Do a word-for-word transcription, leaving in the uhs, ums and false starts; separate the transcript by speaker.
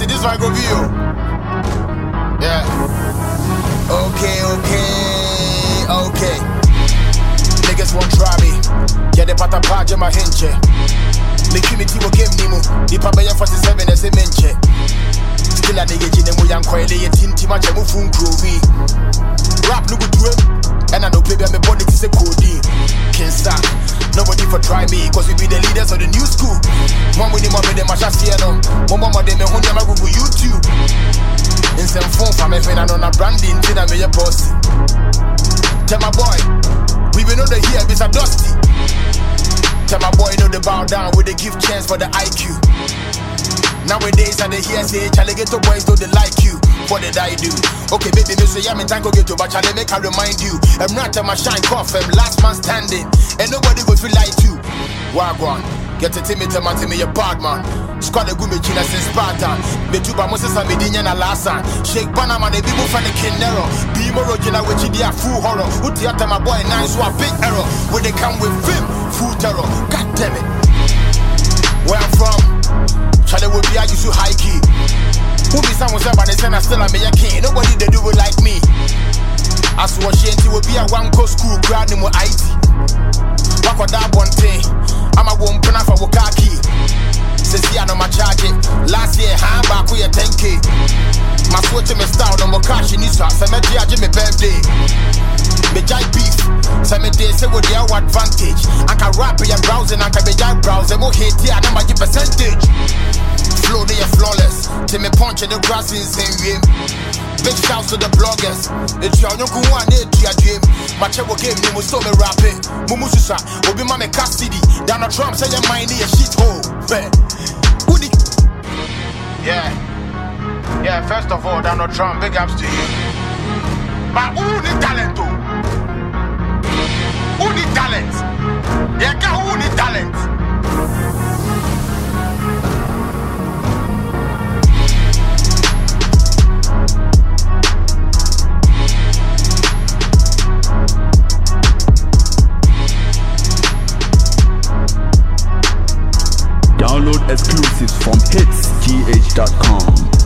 Speaker 1: see this one go view. Yeah. Okay, okay, okay. Niggas won't try me. Yeah, the pata paja my hinche. The community will give me more. The papa forty-seven as a menche. Still a nigga in the moyan coil, a tinty much a move from crew. Rap no good to him. And I know baby I'm a body to say cody. Can't stop. Nobody for try me, cause we be the leaders of the new school. Mom with him up with them, I shall see them. Mama, they may hold them, I go YouTube. In some phone for me, when I know a branding, till I may a post. Tell my boy, we will know the here, it's a dusty. Tell my boy, know the bow down with the gift chance for the I Q. Nowadays, I hear say, Charlie get to boys, though they like you. What did I do? Okay, baby, me say, yeah, me time go get to, but Charlie make I remind you. I'm not a shine cough, I'm last man standing. And nobody will feel like you. Wagwan, get a timid man to me a bad man. Squad a good machine since Sparta. Me too, but Moses and Medinia and Lassa. Shake Panama, the people from the Kinero. Be more original with you, full horror. Who theater my boy, nice, so a big error. When they come with film, full terror. God damn it. Where I'm from, Charlie will be, I used to high key. Who be someone said, but they said I still am a king. Nobody they do it like me. As was she will be a one coast school, crowd in I T. Back with that one thing, I'm a woman put for Wakaki. Since I know my charge it. Last year, I'm back with a ten K. My switch me style, no more cash in this house. I'm a judge my birthday. Me giant beef, some days say with their advantage. I can rap and browse and I can be giant browse. I'm okay, I know my percentage. Flow they are flawless. Till me punch in the grass in the same game. Big shouts to the bloggers. It's your young one, it's your dream. My check game, you will still be rapping. Mumususa, will be my custody. Donald Trump say your mind is a shithole. Woody. Yeah. Yeah, first of all, Donald Trump, big ups to you. But who need talent too? Who need talent? Yeah, who need talent?
Speaker 2: Download exclusives from hits g h dot com.